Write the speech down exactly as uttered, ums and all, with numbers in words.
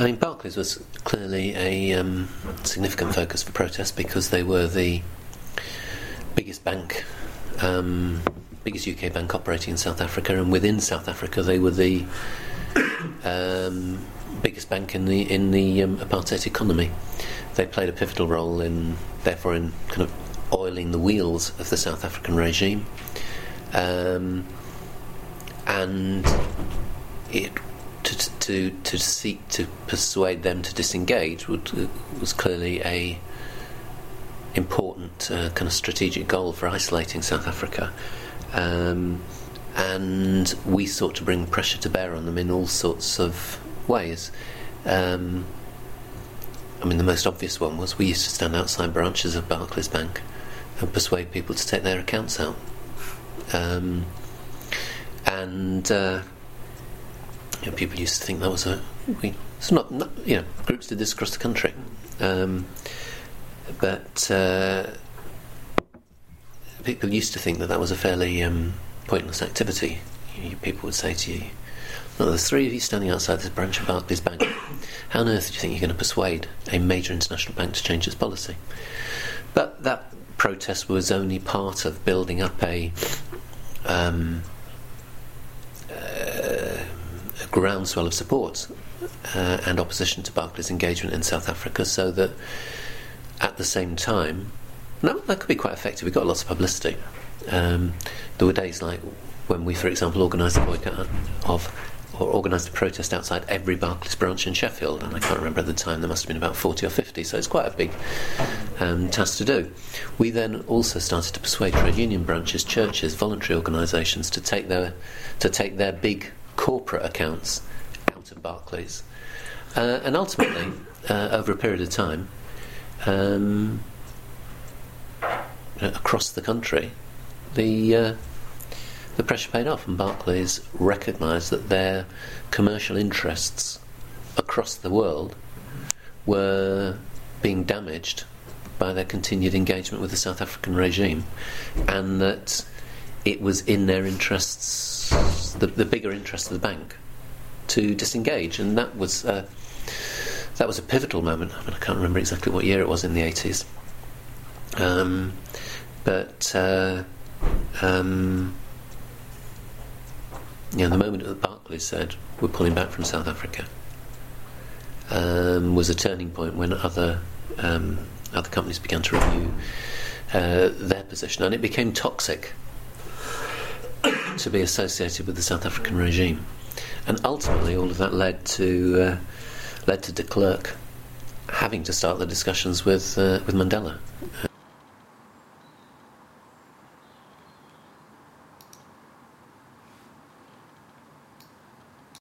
I mean, Barclays was clearly a um, significant focus for protest because they were the biggest bank, um, biggest U K bank operating in South Africa, and within South Africa they were the um, biggest bank in the in the um, apartheid economy. They played a pivotal role in, therefore, in kind of oiling the wheels of the South African regime, um, and it. To, to to seek to persuade them to disengage would, uh, was clearly a important uh, kind of strategic goal for isolating South Africa, um, and we sought to bring pressure to bear on them in all sorts of ways. Um, I mean, the most obvious one was we used to stand outside branches of Barclays Bank and persuade people to take their accounts out, um, and. Uh, You know, people used to think that was a. We, it's not, not. You know, groups did this across the country, um, but uh, people used to think that that was a fairly um, pointless activity. You, people would say to you, "Well, there's three of you standing outside this branch of Barclays Bank. How on earth do you think you're going to persuade a major international bank to change its policy?" But that protest was only part of building up a. Um, groundswell of support uh, and opposition to Barclays' engagement in South Africa, so that at the same time, no, that could be quite effective. We got lots of publicity. Um, there were days like when we, for example, organised a boycott of, or organised a protest outside every Barclays branch in Sheffield, and I can't remember at the time, there must have been about forty or fifty, so it's quite a big um, task to do. We then also started to persuade trade union branches, churches, voluntary organisations to take their to take their big corporate accounts out of Barclays, uh, and ultimately, uh, over a period of time, um, across the country, the uh, the pressure paid off, and Barclays recognised that their commercial interests across the world were being damaged by their continued engagement with the South African regime, and that it was in their interests, the, the bigger interest of the bank, to disengage, and that was uh, that was a pivotal moment. I mean, I can't remember exactly what year it was in the eighties, um, but uh, um, you know, the moment that Barclays said we're pulling back from South Africa um, was a turning point when other um, other companies began to review uh, their position, and it became toxic to be associated with the South African regime, and ultimately all of that led to uh, led to de Klerk having to start the discussions with uh, with Mandela.